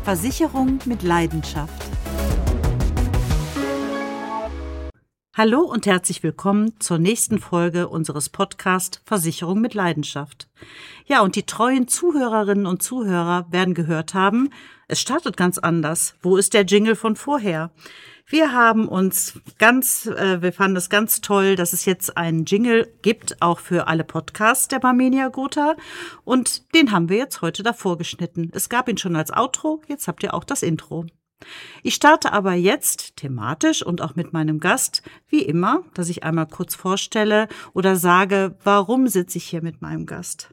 Versicherung mit Leidenschaft. Hallo und herzlich willkommen zur nächsten Folge unseres Podcasts Versicherung mit Leidenschaft. Ja, und die treuen Zuhörerinnen und Zuhörer werden gehört haben, es startet ganz anders. Wo ist der Jingle von vorher? Wir fanden es ganz toll, dass es jetzt einen Jingle gibt, auch für alle Podcasts der Barmenia Gotha. Und den haben wir jetzt heute davor geschnitten. Es gab ihn schon als Outro, jetzt habt ihr auch das Intro. Ich starte aber jetzt thematisch und auch mit meinem Gast, wie immer, dass ich einmal kurz vorstelle oder sage, warum sitze ich hier mit meinem Gast.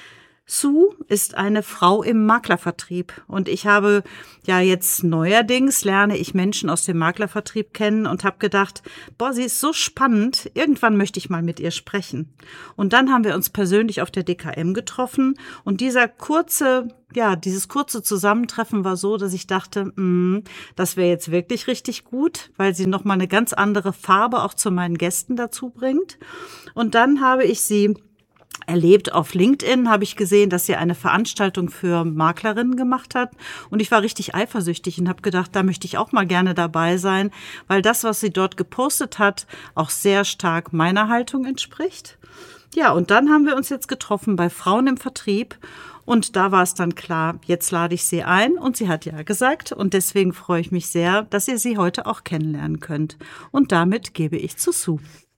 Sue ist eine Frau im Maklervertrieb und ich habe ja jetzt neuerdings lerne ich Menschen aus dem Maklervertrieb kennen und habe gedacht, sie ist so spannend, irgendwann möchte ich mal mit ihr sprechen. Und dann haben wir uns persönlich auf der DKM getroffen und dieses kurze Zusammentreffen war so, dass ich dachte, das wäre jetzt wirklich richtig gut, weil sie nochmal eine ganz andere Farbe auch zu meinen Gästen dazu bringt. Und dann habe ich sie erlebt. Auf LinkedIn habe ich gesehen, dass sie eine Veranstaltung für Maklerinnen gemacht hat. Und ich war richtig eifersüchtig und habe gedacht, da möchte ich auch mal gerne dabei sein, weil das, was sie dort gepostet hat, auch sehr stark meiner Haltung entspricht. Ja, und dann haben wir uns jetzt getroffen bei Frauen im Vertrieb. Und da war es dann klar, jetzt lade ich sie ein. Und sie hat ja gesagt. Und deswegen freue ich mich sehr, dass ihr sie heute auch kennenlernen könnt. Und damit gebe ich zu Sue.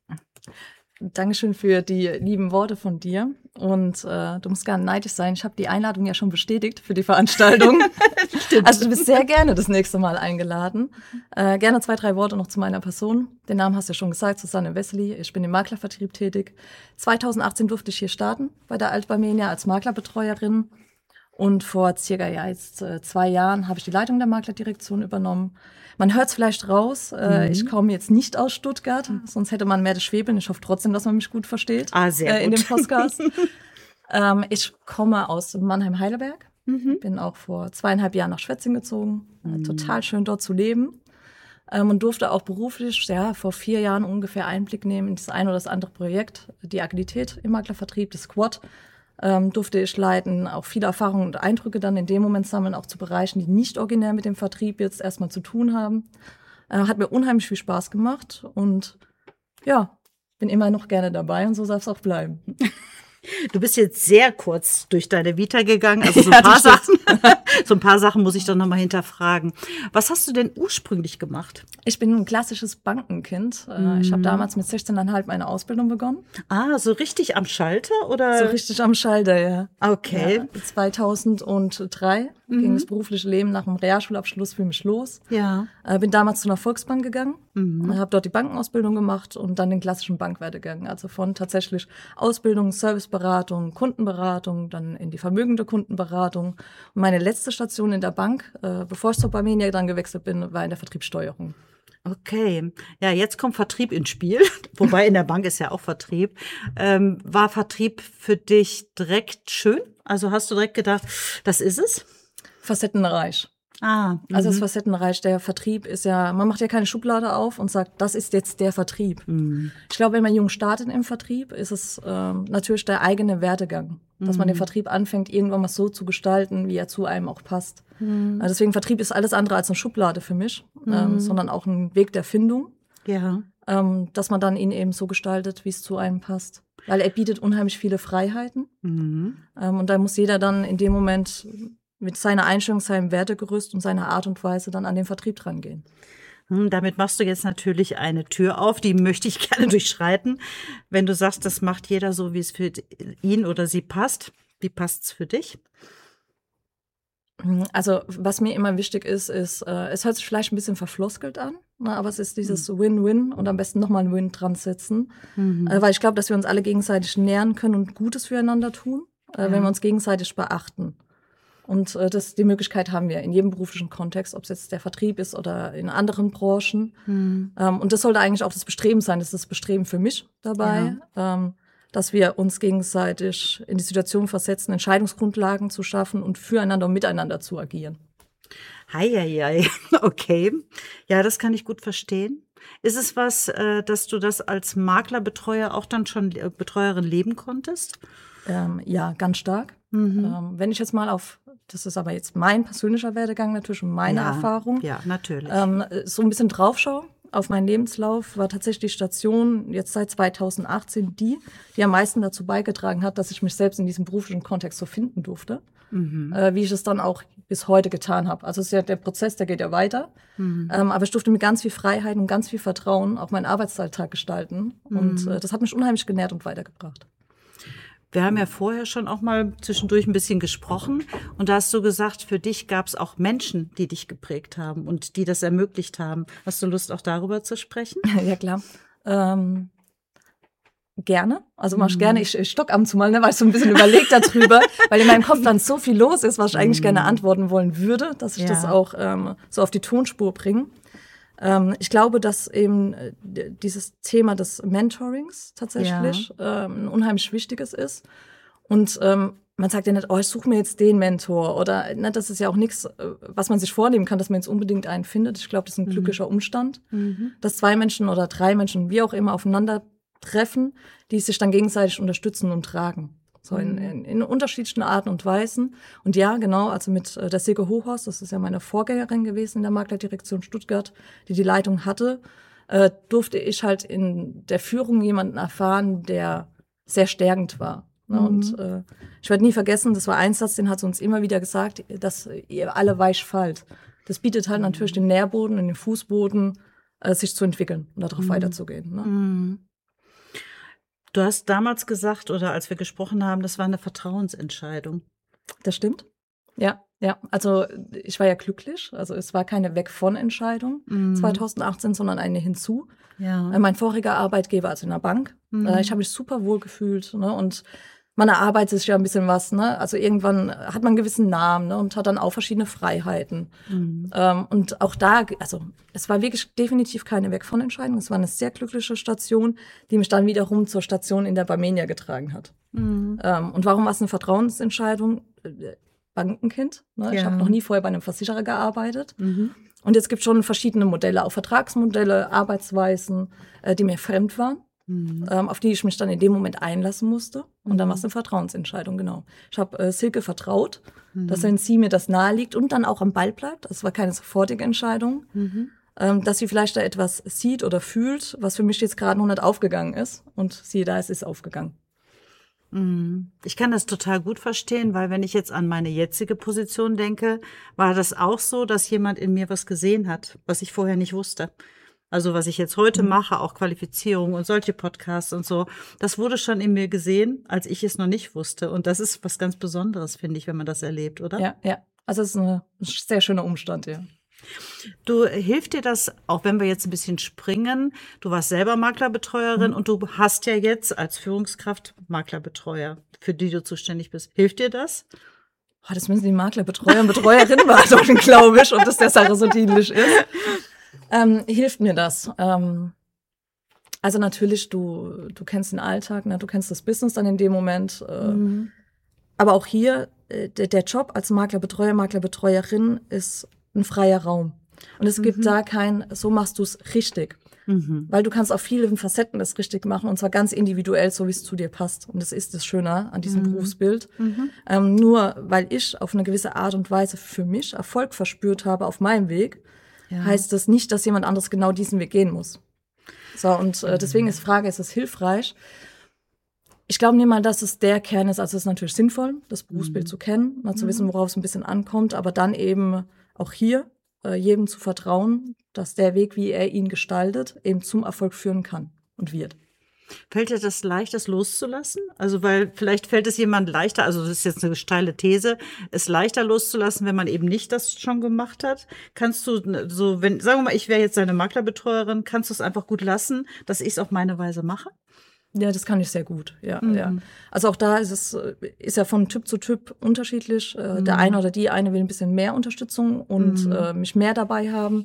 Dankeschön für die lieben Worte von dir. Und du musst gar nicht neidisch sein. Ich habe die Einladung ja schon bestätigt für die Veranstaltung. Also du bist sehr gerne das nächste Mal eingeladen. Gerne 2, 3 Worte noch zu meiner Person. Den Namen hast du ja schon gesagt, Susanne Wessely. Ich bin im Maklervertrieb tätig. 2018 durfte ich hier starten bei der Alt-Barmenia als Maklerbetreuerin. Und vor circa jetzt 2 Jahren habe ich die Leitung der Maklerdirektion übernommen. Man hört es vielleicht raus, ich komme jetzt nicht aus Stuttgart, sonst hätte man mehr das Schwäbeln. Ich hoffe trotzdem, dass man mich gut versteht Sehr gut. In dem Podcast. Ich komme aus Mannheim-Heidelberg, bin auch vor 2,5 Jahren nach Schwetzing gezogen. Total schön dort zu leben. Und durfte auch beruflich vor 4 Jahren ungefähr Einblick nehmen in das ein oder das andere Projekt, die Agilität im Maklervertrieb, das Squad. Durfte ich leiten, auch viele Erfahrungen und Eindrücke dann in dem Moment sammeln, auch zu Bereichen, die nicht originär mit dem Vertrieb jetzt erstmal zu tun haben. Hat mir unheimlich viel Spaß gemacht und ja, bin immer noch gerne dabei und so soll es auch bleiben. Du bist jetzt sehr kurz durch deine Vita gegangen, also so ein paar Sachen muss ich dann nochmal hinterfragen. Was hast du denn ursprünglich gemacht? Ich bin ein klassisches Bankenkind. Ich habe damals mit 16,5 meine Ausbildung begonnen. So richtig am Schalter, oder? So richtig am Schalter, ja. Okay. Ja, 2003 ging das berufliche Leben nach dem Realschulabschluss für mich los. Ja. Bin damals zu einer Volksbank gegangen, habe dort die Bankenausbildung gemacht und dann den klassischen Bankwerdegang. Also von tatsächlich Ausbildung, Serviceberatung, Kundenberatung, dann in die vermögende Kundenberatung. Und meine letzte Station in der Bank, bevor ich zur Barmenia dann gewechselt bin, war in der Vertriebssteuerung. Okay, ja, jetzt kommt Vertrieb ins Spiel, wobei in der Bank ist ja auch Vertrieb. War Vertrieb für dich direkt schön? Also hast du direkt gedacht, das ist es? Facettenreich. Also das Facettenreich, der Vertrieb ist ja, man macht ja keine Schublade auf und sagt, das ist jetzt der Vertrieb. Ich glaube, wenn man jung startet im Vertrieb, ist es natürlich der eigene Werdegang, dass man den Vertrieb anfängt, irgendwann mal so zu gestalten, wie er zu einem auch passt. Also deswegen Vertrieb ist alles andere als eine Schublade für mich, sondern auch ein Weg der Findung, dass man dann ihn eben so gestaltet, wie es zu einem passt. Weil er bietet unheimlich viele Freiheiten und da muss jeder dann in dem Moment mit seiner Einstellung, seinem Wertegerüst und seiner Art und Weise dann an den Vertrieb drangehen. Damit machst du jetzt natürlich eine Tür auf, die möchte ich gerne durchschreiten. Wenn du sagst, das macht jeder so, wie es für ihn oder sie passt, wie passt es für dich? Also was mir immer wichtig ist, es hört sich vielleicht ein bisschen verfloskelt an, aber es ist dieses Win-Win und am besten nochmal ein Win dran setzen. Weil ich glaube, dass wir uns alle gegenseitig nähren können und Gutes füreinander tun, wenn wir uns gegenseitig beachten. Und die Möglichkeit haben wir in jedem beruflichen Kontext, ob es jetzt der Vertrieb ist oder in anderen Branchen. Und das sollte eigentlich auch das Bestreben sein. Das ist das Bestreben für mich dabei, dass wir uns gegenseitig in die Situation versetzen, Entscheidungsgrundlagen zu schaffen und füreinander und miteinander zu agieren. Hei, okay. Ja, das kann ich gut verstehen. Ist es was, dass du das als Maklerbetreuer auch dann schon Betreuerin leben konntest? Ja, ganz stark. Wenn ich jetzt mal das ist aber jetzt mein persönlicher Werdegang natürlich und meine Erfahrung. Ja, natürlich. So ein bisschen draufschaue auf meinen Lebenslauf, war tatsächlich die Station jetzt seit 2018 die am meisten dazu beigetragen hat, dass ich mich selbst in diesem beruflichen Kontext so finden durfte. Wie ich es dann auch bis heute getan habe. Also es ist ja der Prozess, der geht ja weiter. Aber ich durfte mit ganz viel Freiheit und ganz viel Vertrauen auch meinen Arbeitsalltag gestalten. Und das hat mich unheimlich genährt und weitergebracht. Wir haben ja vorher schon auch mal zwischendurch ein bisschen gesprochen. Und da hast du gesagt, für dich gab es auch Menschen, die dich geprägt haben und die das ermöglicht haben. Hast du Lust, auch darüber zu sprechen? Ja, klar. Gerne. Also mach ich gerne. Ich stock ab und zu mal, weil ich so ein bisschen überlegt darüber, weil in meinem Kopf dann so viel los ist, was ich eigentlich gerne antworten wollen würde, dass ich das auch so auf die Tonspur bringe. Ich glaube, dass eben dieses Thema des Mentorings tatsächlich ein unheimlich wichtiges ist. Und man sagt ja nicht, ich suche mir jetzt den Mentor. Oder ne, das ist ja auch nichts, was man sich vornehmen kann, dass man jetzt unbedingt einen findet. Ich glaube, das ist ein glücklicher Umstand, dass 2 Menschen oder 3 Menschen, wie auch immer, aufeinandertreffen, die sich dann gegenseitig unterstützen und tragen. So in unterschiedlichen Arten und Weisen. Und ja, genau, also mit der Silke Hochhaus, das ist ja meine Vorgängerin gewesen in der Maklerdirektion Stuttgart, die Leitung hatte, durfte ich halt in der Führung jemanden erfahren, der sehr stärkend war. Und ich werde nie vergessen, das war ein Satz, den hat sie uns immer wieder gesagt, dass ihr alle weich fallt. Das bietet halt natürlich den Nährboden und den Fußboden, sich zu entwickeln und darauf weiterzugehen. Ne? Du hast damals gesagt, oder als wir gesprochen haben, das war eine Vertrauensentscheidung. Das stimmt. Ja. Also ich war ja glücklich. Also es war keine Weg-von-Entscheidung 2018, sondern eine hinzu. Ja. Mein voriger Arbeitgeber, also in der Bank. Ich habe mich super wohl gefühlt. Ne? Und man erarbeitet sich ja ein bisschen was. Ne? Also irgendwann hat man einen gewissen Namen, ne? Und hat dann auch verschiedene Freiheiten. Und auch da, also es war wirklich definitiv keine Weg-von-Entscheidung. Es war eine sehr glückliche Station, die mich dann wiederum zur Station in der Barmenia getragen hat. Und warum war es eine Vertrauensentscheidung? Bankenkind. Ne? Ja. Ich habe noch nie vorher bei einem Versicherer gearbeitet. Und es gibt schon verschiedene Modelle, auch Vertragsmodelle, Arbeitsweisen, die mir fremd waren, auf die ich mich dann in dem Moment einlassen musste. Und dann war es eine Vertrauensentscheidung, genau. Ich habe Silke vertraut, dass wenn sie mir das naheliegt und dann auch am Ball bleibt, das war keine sofortige Entscheidung, dass sie vielleicht da etwas sieht oder fühlt, was für mich jetzt gerade noch nicht aufgegangen ist. Und siehe da, es ist aufgegangen. Ich kann das total gut verstehen, weil wenn ich jetzt an meine jetzige Position denke, war das auch so, dass jemand in mir was gesehen hat, was ich vorher nicht wusste. Also was ich jetzt heute mache, auch Qualifizierung und solche Podcasts und so, das wurde schon in mir gesehen, als ich es noch nicht wusste. Und das ist was ganz Besonderes, finde ich, wenn man das erlebt, oder? Ja. Also es ist ein sehr schöner Umstand, ja. Du, hilft dir das, auch wenn wir jetzt ein bisschen springen, du warst selber Maklerbetreuerin und du hast ja jetzt als Führungskraft Maklerbetreuer, für die du zuständig bist. Hilft dir das? Das müssen die Maklerbetreuer und Betreuerinnen beantworten, glaube ich, ob das der Sache so dienlich ist. Hilft mir das? Also natürlich, du kennst den Alltag, ne? Du kennst das Business dann in dem Moment. Aber auch hier, der Job als Maklerbetreuer, Maklerbetreuerin ist ein freier Raum. Und es gibt da kein, so machst du es richtig. Weil du kannst auf vielen Facetten das richtig machen und zwar ganz individuell, so wie es zu dir passt. Und das ist das Schöne an diesem Berufsbild. Nur weil ich auf eine gewisse Art und Weise für mich Erfolg verspürt habe auf meinem Weg, heißt das nicht, dass jemand anderes genau diesen Weg gehen muss. So, und deswegen ist die Frage, ist es hilfreich? Ich glaube nicht mal, dass es der Kern ist. Also es ist natürlich sinnvoll, das Berufsbild zu kennen, mal zu wissen, worauf es ein bisschen ankommt, aber dann eben auch hier jedem zu vertrauen, dass der Weg, wie er ihn gestaltet, eben zum Erfolg führen kann und wird. Fällt dir das leicht, das loszulassen? Also, weil vielleicht fällt es jemand leichter, also das ist jetzt eine steile These, es leichter loszulassen, wenn man eben nicht das schon gemacht hat. Kannst du so, wenn, sagen wir mal, ich wäre jetzt deine Maklerbetreuerin, kannst du es einfach gut lassen, dass ich es auf meine Weise mache? Ja, das kann ich sehr gut, ja. Also auch da ist ja von Typ zu Typ unterschiedlich. Der eine oder die eine will ein bisschen mehr Unterstützung und mich mehr dabei haben.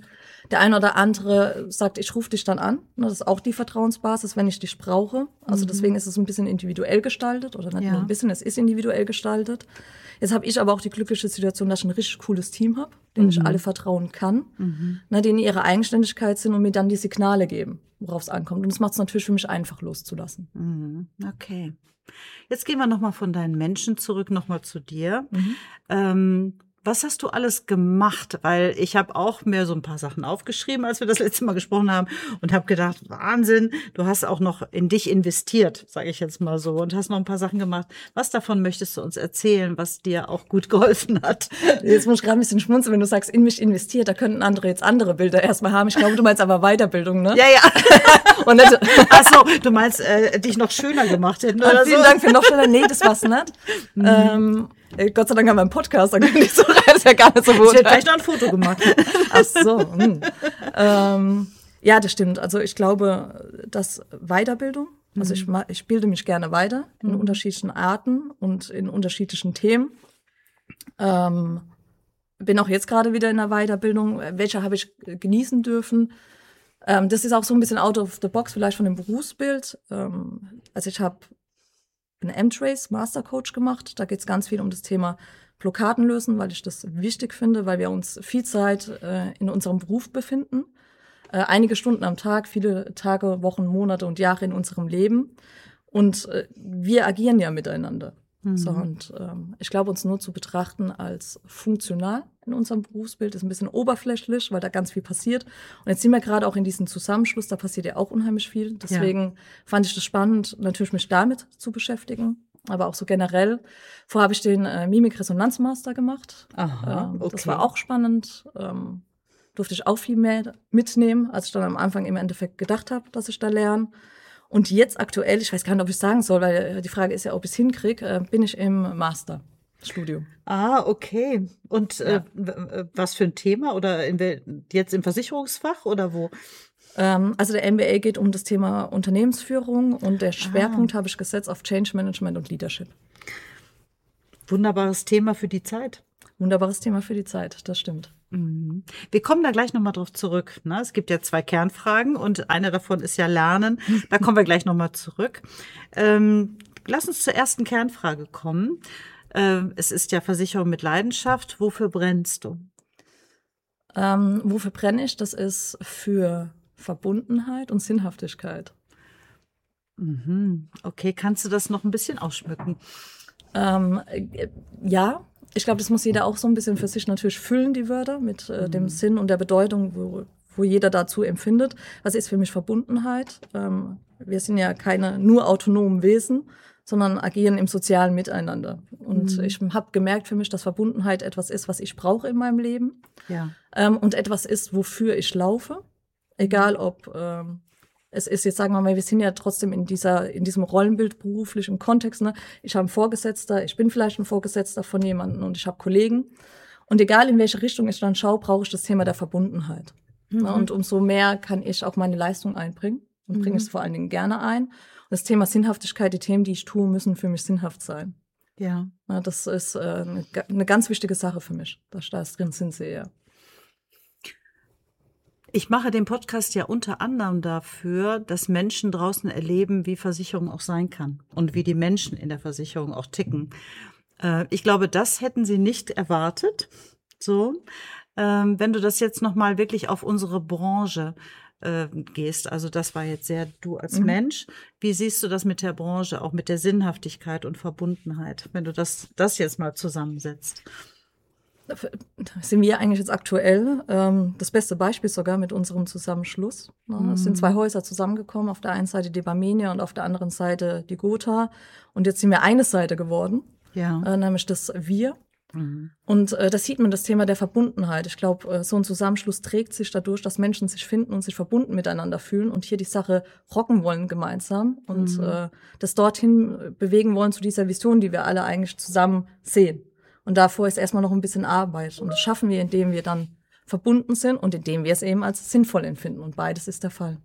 Der eine oder andere sagt, ich rufe dich dann an. Das ist auch die Vertrauensbasis, wenn ich dich brauche. Also deswegen ist es ein bisschen individuell gestaltet oder nicht nur ein bisschen, es ist individuell gestaltet. Jetzt habe ich aber auch die glückliche Situation, dass ich ein richtig cooles Team habe, denen ich alle vertrauen kann, denen ihre Eigenständigkeit sind und mir dann die Signale geben, worauf es ankommt. Und das macht es natürlich für mich einfach loszulassen. Okay. Jetzt gehen wir nochmal von deinen Menschen zurück, nochmal zu dir. Was hast du alles gemacht? Weil ich habe auch mir so ein paar Sachen aufgeschrieben, als wir das letzte Mal gesprochen haben und habe gedacht, Wahnsinn, du hast auch noch in dich investiert, sage ich jetzt mal so, und hast noch ein paar Sachen gemacht. Was davon möchtest du uns erzählen, was dir auch gut geholfen hat? Jetzt muss ich gerade ein bisschen schmunzeln, wenn du sagst, in mich investiert, da könnten andere jetzt andere Bilder erstmal haben. Ich glaube, du meinst aber Weiterbildung, ne? Ja. Und ach so, du meinst, dich noch schöner gemacht hätten oder vielen Dank für noch schöner. Nee, das war's nicht. Gott sei Dank haben wir einen Podcast, dann kann ich so rein, das ist ja gar nicht so gut. Ich hätte gleich noch ein Foto gemacht. Ach so. Ja, das stimmt. Also ich glaube, dass Weiterbildung, also ich bilde mich gerne weiter in unterschiedlichen Arten und in unterschiedlichen Themen. Bin auch jetzt gerade wieder in der Weiterbildung. Welche habe ich genießen dürfen? Das ist auch so ein bisschen out of the box vielleicht von dem Berufsbild. Also ich habe einen M-Trace Mastercoach gemacht. Da geht es ganz viel um das Thema Blockaden lösen, weil ich das wichtig finde, weil wir uns viel Zeit in unserem Beruf befinden. Einige Stunden am Tag, viele Tage, Wochen, Monate und Jahre in unserem Leben. Und wir agieren ja miteinander. So, und ich glaube, uns nur zu betrachten als funktional in unserem Berufsbild ist ein bisschen oberflächlich, weil da ganz viel passiert. Und jetzt sind wir gerade auch in diesem Zusammenschluss, da passiert ja auch unheimlich viel. Deswegen fand ich das spannend, natürlich mich damit zu beschäftigen, aber auch so generell. Vorher habe ich den Mimik-Resonanz-Master gemacht. Aha, okay. Das war auch spannend. Durfte ich auch viel mehr mitnehmen, als ich dann am Anfang im Endeffekt gedacht habe, dass ich da lerne. Und jetzt aktuell, ich weiß gar nicht, ob ich es sagen soll, weil die Frage ist ja, ob ich es hinkriege, bin ich im Masterstudium. Ah, okay. Und was für ein Thema? Oder jetzt im Versicherungsfach oder wo? Also der MBA geht um das Thema Unternehmensführung und der Schwerpunkt habe ich gesetzt auf Change Management und Leadership. Wunderbares Thema für die Zeit. Wunderbares Thema für die Zeit, das stimmt. Wir kommen da gleich nochmal drauf zurück. Ne? Es gibt ja 2 Kernfragen und eine davon ist ja Lernen. Da kommen wir gleich nochmal zurück. Lass uns zur ersten Kernfrage kommen. Es ist ja Versicherung mit Leidenschaft. Wofür brennst du? Wofür brenne ich? Das ist für Verbundenheit und Sinnhaftigkeit. Okay, kannst du das noch ein bisschen ausschmücken? Ja. Ich glaube, das muss jeder auch so ein bisschen für sich natürlich füllen, die Wörter, mit dem Sinn und der Bedeutung, wo jeder dazu empfindet. Was ist für mich Verbundenheit? Wir sind ja keine nur autonomen Wesen, sondern agieren im sozialen Miteinander. Und ich habe gemerkt für mich, dass Verbundenheit etwas ist, was ich brauche in meinem Leben. Ja. Und etwas ist, wofür ich laufe. Egal ob es ist jetzt, sagen wir mal, wir sind ja trotzdem in diesem Rollenbild beruflich im Kontext. Ne? Ich habe einen Vorgesetzter, ich bin vielleicht ein Vorgesetzter von jemandem und ich habe Kollegen. Und egal in welche Richtung ich dann schaue, brauche ich das Thema der Verbundenheit. Ne? Und umso mehr kann ich auch meine Leistung einbringen und bringe es vor allen Dingen gerne ein. Und das Thema Sinnhaftigkeit, die Themen, die ich tue, müssen für mich sinnhaft sein. Ja. Ne? Das ist eine ganz wichtige Sache für mich, dass ich da drin Sinn sehe. Ich mache den Podcast ja unter anderem dafür, dass Menschen draußen erleben, wie Versicherung auch sein kann und wie die Menschen in der Versicherung auch ticken. Ich glaube, das hätten sie nicht erwartet. So, wenn du das jetzt nochmal wirklich auf unsere Branche gehst, also das war jetzt sehr du als Mensch. Wie siehst du das mit der Branche, auch mit der Sinnhaftigkeit und Verbundenheit, wenn du das jetzt mal zusammensetzt? Sind wir eigentlich jetzt aktuell das beste Beispiel sogar mit unserem Zusammenschluss. Es sind 2 Häuser zusammengekommen, auf der einen Seite die Barmenia und auf der anderen Seite die Gotha. Und jetzt sind wir eine Seite geworden, nämlich das Wir. Und da sieht man das Thema der Verbundenheit. Ich glaube, so ein Zusammenschluss trägt sich dadurch, dass Menschen sich finden und sich verbunden miteinander fühlen und hier die Sache rocken wollen gemeinsam und das dorthin bewegen wollen zu dieser Vision, die wir alle eigentlich zusammen sehen. Und davor ist erstmal noch ein bisschen Arbeit. Und das schaffen wir, indem wir dann verbunden sind und indem wir es eben als sinnvoll empfinden. Und beides ist der Fall.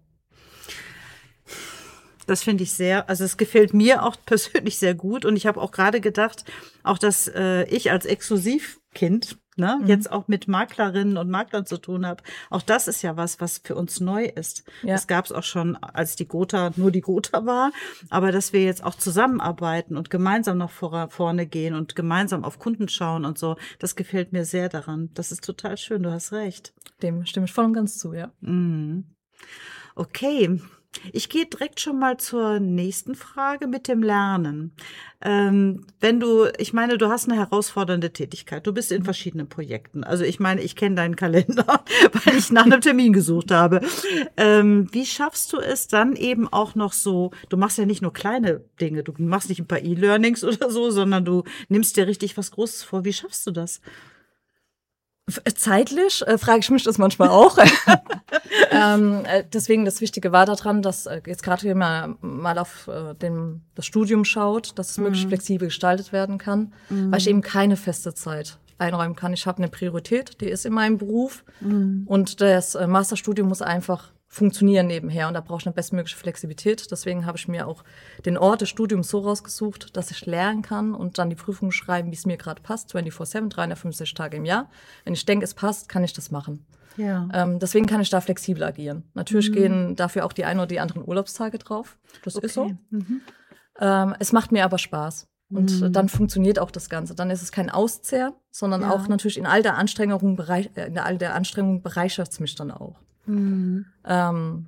Das finde ich es gefällt mir auch persönlich sehr gut. Und ich habe auch gerade gedacht, auch dass ich als Exklusivkind ne, jetzt auch mit Maklerinnen und Maklern zu tun habe. Auch das ist ja was für uns neu ist. Ja. Das gab es auch schon, als die Gotha nur die Gotha war. Aber dass wir jetzt auch zusammenarbeiten und gemeinsam nach vorne gehen und gemeinsam auf Kunden schauen und so, das gefällt mir sehr daran. Das ist total schön, du hast recht. Dem stimme ich voll und ganz zu, ja. Okay. Ich gehe direkt schon mal zur nächsten Frage mit dem Lernen. Ich meine, du hast eine herausfordernde Tätigkeit. Du bist in verschiedenen Projekten. Also ich meine, ich kenne deinen Kalender, weil ich nach einem Termin gesucht habe. Wie schaffst du es dann eben auch noch so, du machst ja nicht nur kleine Dinge, du machst nicht ein paar E-Learnings oder so, sondern du nimmst dir richtig was Großes vor. Wie schaffst du das? Zeitlich frage ich mich das manchmal auch. Deswegen das Wichtige war daran, dass jetzt gerade wenn man mal auf das Studium schaut, dass es möglichst flexibel gestaltet werden kann, weil ich eben keine feste Zeit einräumen kann. Ich habe eine Priorität, die ist in meinem Beruf und das Masterstudium muss einfach funktionieren nebenher und da brauche ich eine bestmögliche Flexibilität. Deswegen habe ich mir auch den Ort des Studiums so rausgesucht, dass ich lernen kann und dann die Prüfungen schreiben, wie es mir gerade passt, 24/7, 350 Tage im Jahr. Wenn ich denke, es passt, kann ich das machen. Ja. Deswegen kann ich da flexibel agieren. Natürlich gehen dafür auch die ein oder die anderen Urlaubstage drauf. Das ist so. Es macht mir aber Spaß. Und dann funktioniert auch das Ganze. Dann ist es kein Auszehr, sondern auch natürlich in all der Anstrengung bereichert es mich dann auch. Dann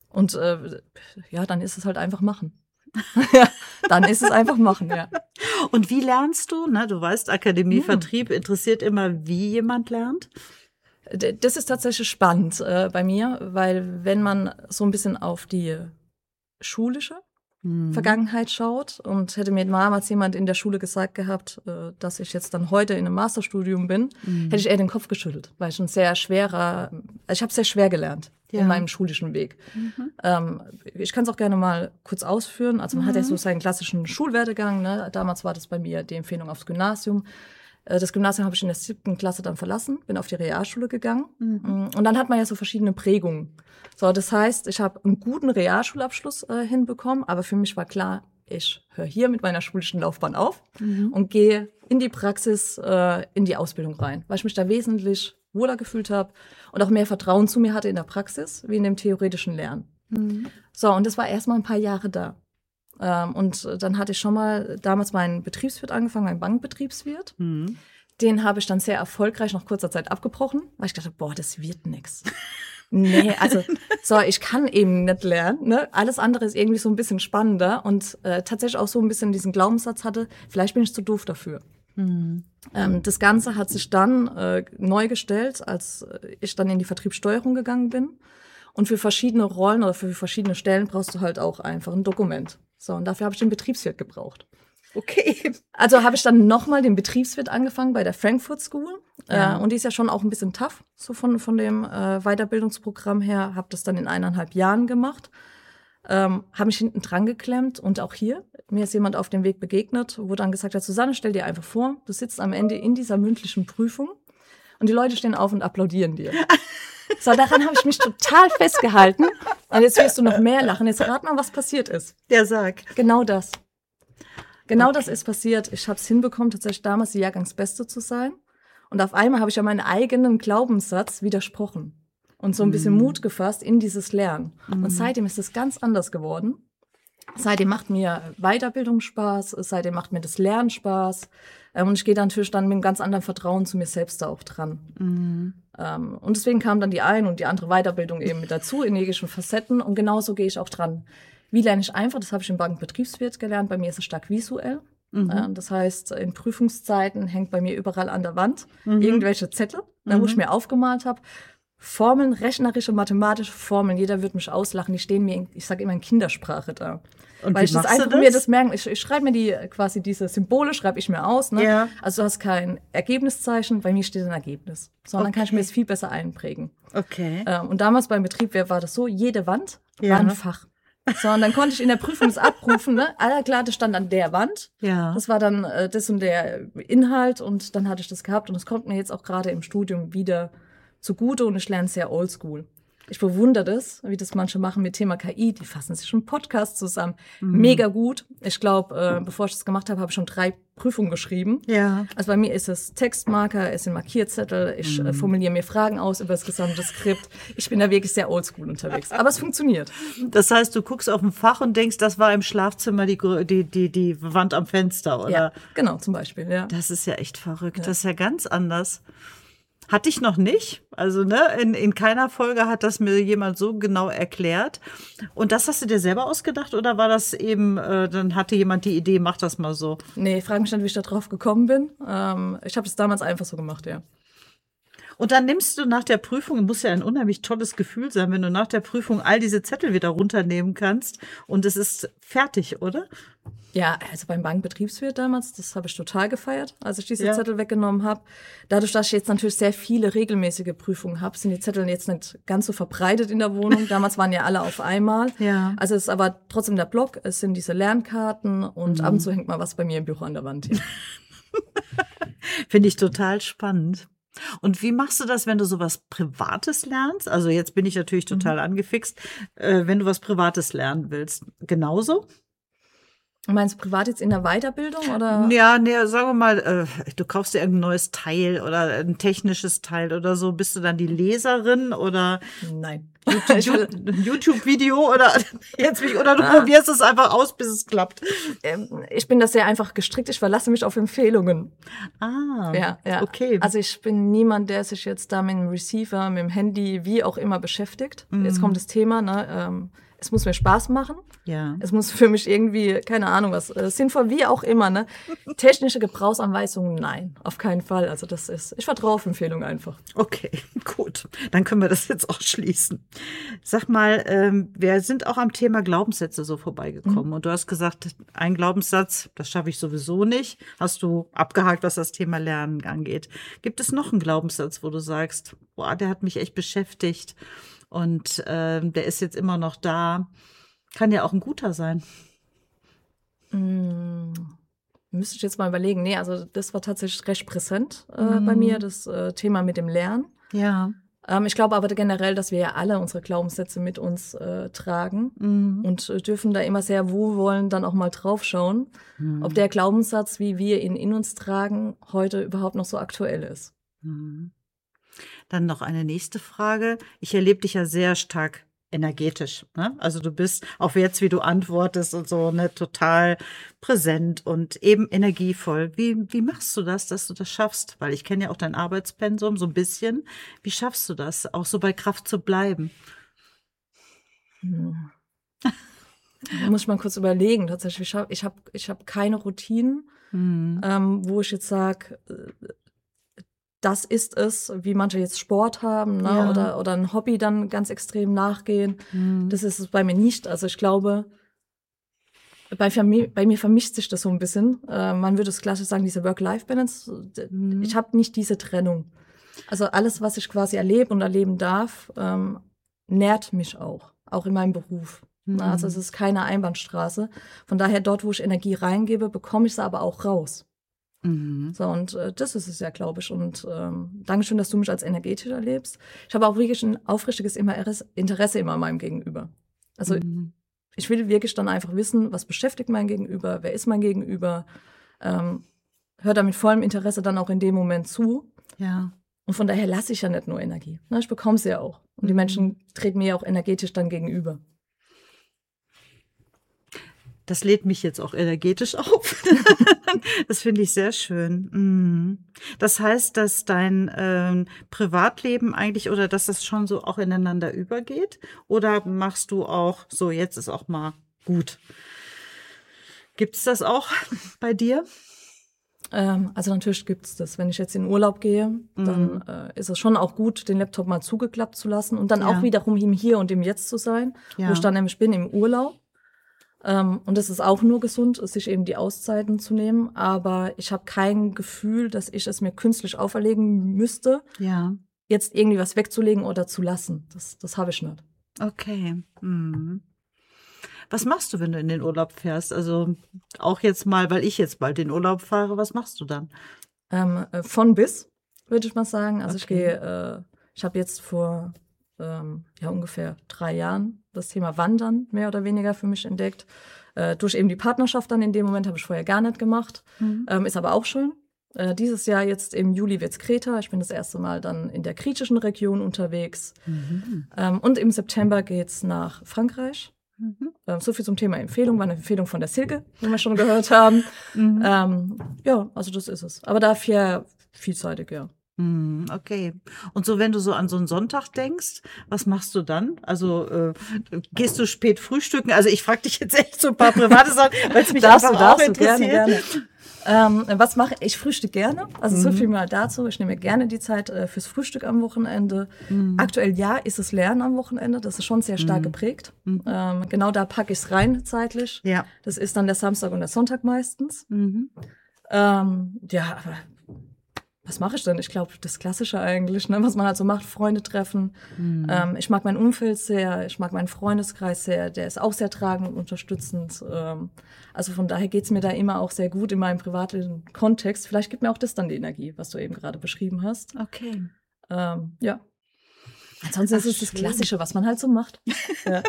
ist es halt einfach machen. Dann ist es einfach machen, ja. Und wie lernst du? Ne, du weißt, Akademie Vertrieb interessiert immer, wie jemand lernt. Das ist tatsächlich spannend bei mir, weil wenn man so ein bisschen auf die schulische Vergangenheit schaut und hätte mir damals jemand in der Schule gesagt gehabt, dass ich jetzt dann heute in einem Masterstudium bin, hätte ich eher den Kopf geschüttelt, weil ich ich habe sehr schwer gelernt in meinem schulischen Weg. Ich kann es auch gerne mal kurz ausführen. Also man hat ja so seinen klassischen Schulwerdegang, ne? Damals war das bei mir die Empfehlung aufs Gymnasium. Das Gymnasium habe ich in der 7. Klasse dann verlassen, bin auf die Realschule gegangen. Und dann hat man ja so verschiedene Prägungen. So, das heißt, ich habe einen guten Realschulabschluss hinbekommen, aber für mich war klar, ich höre hier mit meiner schulischen Laufbahn auf und gehe in die Praxis, in die Ausbildung rein, weil ich mich da wesentlich wohler gefühlt habe und auch mehr Vertrauen zu mir hatte in der Praxis wie in dem theoretischen Lernen. So, und das war erstmal ein paar Jahre da. Und dann hatte ich schon mal damals meinen Betriebswirt angefangen, meinen Bankbetriebswirt. Den habe ich dann sehr erfolgreich nach kurzer Zeit abgebrochen, weil ich dachte, das wird nix. Nee, also ich kann eben nicht lernen. Ne? Alles andere ist irgendwie so ein bisschen spannender und tatsächlich auch so ein bisschen diesen Glaubenssatz hatte, vielleicht bin ich zu doof dafür. Das Ganze hat sich dann neu gestellt, als ich dann in die Vertriebssteuerung gegangen bin. Und für verschiedene Rollen oder für verschiedene Stellen brauchst du halt auch einfach ein Dokument. So, und dafür habe ich den Betriebswirt gebraucht. Okay. Also habe ich dann nochmal den Betriebswirt angefangen bei der Frankfurt School. Und die ist ja schon auch ein bisschen tough, so von dem Weiterbildungsprogramm her. Habe das dann in 1,5 Jahren gemacht. Habe mich hinten dran geklemmt. Und auch hier, mir ist jemand auf dem Weg begegnet, wo dann gesagt hat, Susanne, stell dir einfach vor, du sitzt am Ende in dieser mündlichen Prüfung und die Leute stehen auf und applaudieren dir. So, daran habe ich mich total festgehalten. Und jetzt wirst du noch mehr lachen. Jetzt rat mal, was passiert ist. Der sag. Genau das. Genau das ist passiert. Ich habe es hinbekommen, tatsächlich damals die Jahrgangsbeste zu sein. Und auf einmal habe ich ja meinen eigenen Glaubenssatz widersprochen. Und so ein bisschen Mut gefasst in dieses Lernen. Und seitdem ist es ganz anders geworden. Seitdem macht mir Weiterbildung Spaß. Seitdem macht mir das Lernen Spaß. Und ich gehe dann natürlich dann mit einem ganz anderen Vertrauen zu mir selbst da auch dran. Und deswegen kam dann die eine und die andere Weiterbildung eben mit dazu in jeglichen Facetten. Und genauso gehe ich auch dran. Wie lerne ich einfach? Das habe ich im Bankenbetriebswirt gelernt. Bei mir ist es stark visuell. Das heißt, in Prüfungszeiten hängt bei mir überall an der Wand irgendwelche Zettel, wo ich mir aufgemalt habe. Formeln, rechnerische, mathematische Formeln. Jeder wird mich auslachen. Die stehen mir, ich sage immer in Kindersprache da. Und weil ich das einfach mir das merken. Ich schreibe mir diese Symbole schreibe ich mir aus. Ne? Ja. Also du hast kein Ergebniszeichen, bei mir steht ein Ergebnis. Sondern kann ich mir das viel besser einprägen. Okay. Und damals beim Betrieb war das so, jede Wand war ein Fach. So, und dann konnte ich in der Prüfung das abrufen, ne? Klar, das stand an der Wand. Ja. Das war dann das und der Inhalt und dann hatte ich das gehabt. Und es kommt mir jetzt auch gerade im Studium wieder zugute und ich lerne sehr oldschool. Ich bewundere das, wie das manche machen mit Thema KI. Die fassen sich schon Podcast zusammen. Mega gut. Ich glaube, bevor ich das gemacht habe, habe ich schon 3 Prüfungen geschrieben. Ja. Also bei mir ist es Textmarker, es sind Markierzettel, ich formuliere mir Fragen aus über das gesamte Skript. Ich bin da wirklich sehr oldschool unterwegs. Aber es funktioniert. Das heißt, du guckst auf ein Fach und denkst, das war im Schlafzimmer die Wand am Fenster, oder? Ja, genau, zum Beispiel, ja. Das ist ja echt verrückt. Das ist ja ganz anders. Hatte ich noch nicht. Also, ne, in keiner Folge hat das mir jemand so genau erklärt. Und das hast du dir selber ausgedacht oder war das eben, dann hatte jemand die Idee, mach das mal so? Nee, frag mich nicht, wie ich da drauf gekommen bin. Ich habe das damals einfach so gemacht, ja. Und dann nimmst du nach der Prüfung, muss ja ein unheimlich tolles Gefühl sein, wenn du nach der Prüfung all diese Zettel wieder runternehmen kannst und es ist fertig, oder? Ja, also beim Bankbetriebswirt damals, das habe ich total gefeiert, als ich diese Zettel weggenommen habe. Dadurch, dass ich jetzt natürlich sehr viele regelmäßige Prüfungen habe, sind die Zettel jetzt nicht ganz so verbreitet in der Wohnung. Damals waren ja alle auf einmal. Ja. Also es ist aber trotzdem der Block, es sind diese Lernkarten und ab und zu hängt mal was bei mir im Büro an der Wand hier. Finde ich total spannend. Und wie machst du das, wenn du sowas Privates lernst? Also jetzt bin ich natürlich total angefixt, wenn du was Privates lernen willst. Genauso? Meinst du privat jetzt in der Weiterbildung oder? Ja, nee, sagen wir mal, du kaufst dir irgendein neues Teil oder ein technisches Teil oder so. Bist du dann die Leserin oder Nein. YouTube-Video oder oder du probierst es einfach aus, bis es klappt? Ich bin da sehr einfach gestrickt. Ich verlasse mich auf Empfehlungen. Ah, ja. Okay. Also ich bin niemand, der sich jetzt da mit dem Receiver, mit dem Handy, wie auch immer beschäftigt. Jetzt kommt das Thema, ne? Es muss mir Spaß machen. Ja. Es muss für mich irgendwie, keine Ahnung was, sinnvoll, wie auch immer, ne? Technische Gebrauchsanweisungen, nein, auf keinen Fall. Also ich vertraue auf Empfehlungen einfach. Okay, gut. Dann können wir das jetzt auch schließen. Sag mal, wir sind auch am Thema Glaubenssätze so vorbeigekommen. Und du hast gesagt, ein Glaubenssatz, das schaffe ich sowieso nicht. Hast du abgehakt, was das Thema Lernen angeht. Gibt es noch einen Glaubenssatz, wo du sagst, boah, der hat mich echt beschäftigt und der ist jetzt immer noch da? Kann ja auch ein guter sein. Müsste ich jetzt mal überlegen. Nee, also das war tatsächlich recht präsent bei mir, das Thema mit dem Lernen. Ja. Ich glaube aber generell, dass wir ja alle unsere Glaubenssätze mit uns tragen und dürfen da immer sehr wohlwollend dann auch mal draufschauen, ob der Glaubenssatz, wie wir ihn in uns tragen, heute überhaupt noch so aktuell ist. Dann noch eine nächste Frage. Ich erlebe dich ja sehr stark energetisch, ne? Also du bist, auch jetzt, wie du antwortest und so, ne, total präsent und eben energievoll. Wie machst du das, dass du das schaffst? Weil ich kenne ja auch dein Arbeitspensum so ein bisschen. Wie schaffst du das, auch so bei Kraft zu bleiben? Da muss ich mal kurz überlegen. Tatsächlich, ich hab keine Routinen, wo ich jetzt sage, das ist es, wie manche jetzt Sport haben, ne? Ja. Oder ein Hobby dann ganz extrem nachgehen. Das ist es bei mir nicht. Also ich glaube, bei mir vermischt sich das so ein bisschen. Man würde es klassisch sagen, diese Work-Life-Balance. Ich habe nicht diese Trennung. Also alles, was ich quasi erlebe und erleben darf, nährt mich auch in meinem Beruf. Also es ist keine Einbahnstraße. Von daher, dort, wo ich Energie reingebe, bekomme ich sie aber auch raus. So, und das ist es ja, glaube ich. Und Dankeschön, dass du mich als energetisch erlebst. Ich habe auch wirklich ein aufrichtiges Interesse immer an meinem Gegenüber. Also ich will wirklich dann einfach wissen, was beschäftigt mein Gegenüber, wer ist mein Gegenüber, hör da mit vollem Interesse dann auch in dem Moment zu. Ja. Und von daher lasse ich ja nicht nur Energie. Ne? Ich bekomme sie ja auch. Und die Menschen treten mir ja auch energetisch dann gegenüber. Das lädt mich jetzt auch energetisch auf. Das finde ich sehr schön. Das heißt, dass dein Privatleben eigentlich oder dass das schon so auch ineinander übergeht? Oder machst du auch so, jetzt ist auch mal gut? Gibt's das auch bei dir? Also natürlich gibt's das. Wenn ich jetzt in Urlaub gehe, dann ist es schon auch gut, den Laptop mal zugeklappt zu lassen und dann auch wiederum im Hier und im Jetzt zu sein, wo ich dann nämlich bin im Urlaub. Und es ist auch nur gesund, sich eben die Auszeiten zu nehmen. Aber ich habe kein Gefühl, dass ich es mir künstlich auferlegen müsste, jetzt irgendwie was wegzulegen oder zu lassen. Das habe ich nicht. Okay. Was machst du, wenn du in den Urlaub fährst? Also auch jetzt mal, weil ich jetzt bald den Urlaub fahre, was machst du dann? Von bis, würde ich mal sagen. Also Okay. ich habe jetzt vor ungefähr 3 Jahren das Thema Wandern mehr oder weniger für mich entdeckt. Durch eben die Partnerschaft dann in dem Moment, habe ich vorher gar nicht gemacht. Ist aber auch schön. Dieses Jahr jetzt im Juli wird's Kreta. Ich bin das erste Mal dann in der kretischen Region unterwegs. Und im September geht's nach Frankreich. So viel zum Thema Empfehlung. War eine Empfehlung von der Silke, wie wir schon gehört haben. Also das ist es. Aber dafür vielseitig, ja. Okay. Und so, wenn du so an so einen Sonntag denkst, was machst du dann? Also gehst du spät frühstücken? Also ich frage dich jetzt echt so ein paar private Sachen, weil es mich auch interessiert. Gerne. Was mache ich? Ich frühstücke gerne. Also so viel mal dazu. Ich nehme mir gerne die Zeit fürs Frühstück am Wochenende. Aktuell ist es Lernen am Wochenende. Das ist schon sehr stark geprägt. Genau da packe ich es rein zeitlich. Ja. Das ist dann der Samstag und der Sonntag meistens. Aber was mache ich denn? Ich glaube, das Klassische eigentlich, ne? Was man halt so macht, Freunde treffen. Ich mag mein Umfeld sehr, ich mag meinen Freundeskreis sehr, der ist auch sehr tragend und unterstützend. Also von daher geht's mir da immer auch sehr gut in meinem privaten Kontext. Vielleicht gibt mir auch das dann die Energie, was du eben gerade beschrieben hast. Okay. Ja. Ansonsten ist es das Klassische, was man halt so macht. Ja.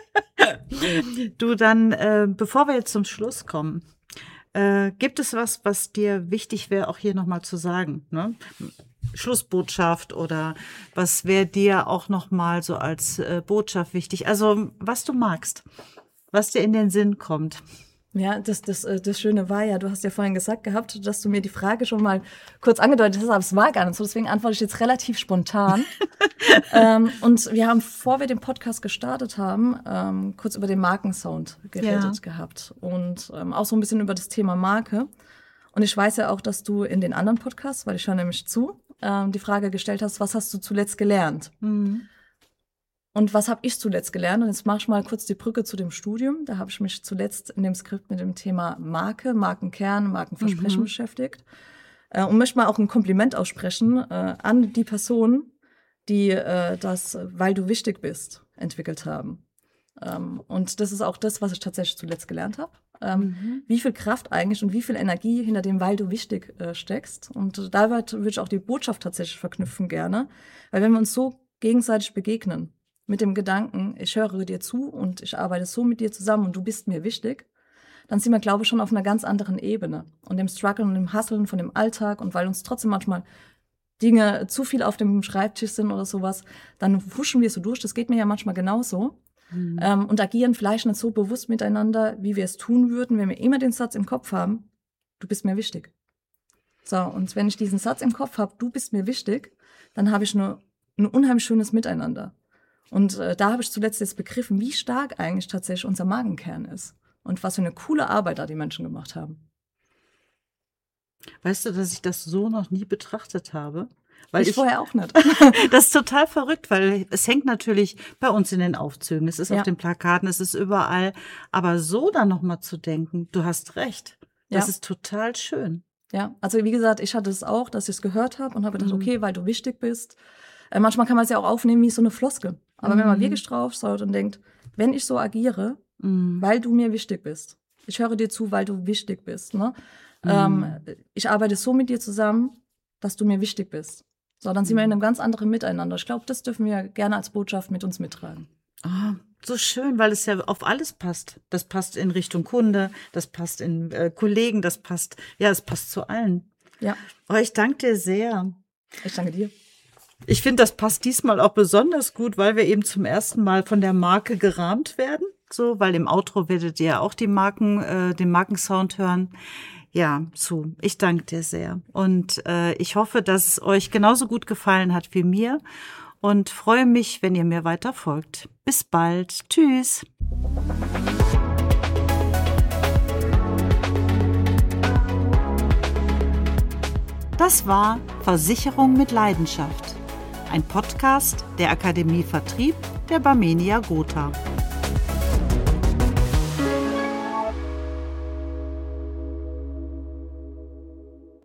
Du, dann, bevor wir jetzt zum Schluss kommen, gibt es was dir wichtig wäre, auch hier nochmal zu sagen? Ne? Schlussbotschaft oder was wäre dir auch nochmal so als Botschaft wichtig? Also was du magst, was dir in den Sinn kommt. Ja, das Schöne war ja, du hast ja vorhin gesagt gehabt, dass du mir die Frage schon mal kurz angedeutet hast, aber es war gar nicht so, deswegen antworte ich jetzt relativ spontan. Und wir haben, bevor wir den Podcast gestartet haben, kurz über den Markensound geredet gehabt und auch so ein bisschen über das Thema Marke. Und ich weiß ja auch, dass du in den anderen Podcasts, weil ich höre nämlich zu, die Frage gestellt hast, was hast du zuletzt gelernt? Und was habe ich zuletzt gelernt? Und jetzt mache ich mal kurz die Brücke zu dem Studium. Da habe ich mich zuletzt in dem Skript mit dem Thema Marke, Markenkern, Markenversprechen beschäftigt. Und möchte mal auch ein Kompliment aussprechen an die Person, die das "Weil du wichtig bist" entwickelt haben. Und das ist auch das, was ich tatsächlich zuletzt gelernt habe. Wie viel Kraft eigentlich und wie viel Energie hinter dem "Weil du wichtig" steckst. Und da würde ich auch die Botschaft tatsächlich verknüpfen gerne. Weil wenn wir uns so gegenseitig begegnen, mit dem Gedanken, ich höre dir zu und ich arbeite so mit dir zusammen und du bist mir wichtig, dann sind wir, glaube ich, schon auf einer ganz anderen Ebene. Und dem Struggle und dem Hustlen von dem Alltag und weil uns trotzdem manchmal Dinge zu viel auf dem Schreibtisch sind oder sowas, dann huschen wir so durch. Das geht mir ja manchmal genauso. Und agieren vielleicht nicht so bewusst miteinander, wie wir es tun würden, wenn wir immer den Satz im Kopf haben, du bist mir wichtig. So, und wenn ich diesen Satz im Kopf habe, du bist mir wichtig, dann habe ich ein unheimlich schönes Miteinander. Und da habe ich zuletzt jetzt begriffen, wie stark eigentlich tatsächlich unser Markenkern ist. Und was für eine coole Arbeit da die Menschen gemacht haben. Weißt du, dass ich das so noch nie betrachtet habe? Weil ich vorher auch nicht. Das ist total verrückt, weil es hängt natürlich bei uns in den Aufzügen, es ist auf den Plakaten, es ist überall. Aber so dann nochmal zu denken, du hast recht, das ist total schön. Ja, also wie gesagt, ich hatte es auch, dass ich es gehört habe und habe gedacht, okay, weil du wichtig bist. Manchmal kann man es ja auch aufnehmen wie so eine Floskel. Aber wenn man wirklich drauf schaut und denkt, wenn ich so agiere, weil du mir wichtig bist, ich höre dir zu, weil du wichtig bist, ne? Ich arbeite so mit dir zusammen, dass du mir wichtig bist. So, dann sind wir in einem ganz anderen Miteinander. Ich glaube, das dürfen wir gerne als Botschaft mit uns mittragen. Oh, so schön, weil es ja auf alles passt. Das passt in Richtung Kunde, das passt in Kollegen, das passt, es passt zu allen. Ja. Oh, ich danke dir sehr. Ich danke dir. Ich finde, das passt diesmal auch besonders gut, weil wir eben zum ersten Mal von der Marke gerahmt werden. So, weil im Outro werdet ihr auch den Markensound hören. Ja, ich danke dir sehr. Und ich hoffe, dass es euch genauso gut gefallen hat wie mir. Und freue mich, wenn ihr mir weiter folgt. Bis bald. Tschüss. Das war Versicherung mit Leidenschaft. Ein Podcast der Akademie Vertrieb der Barmenia Gotha.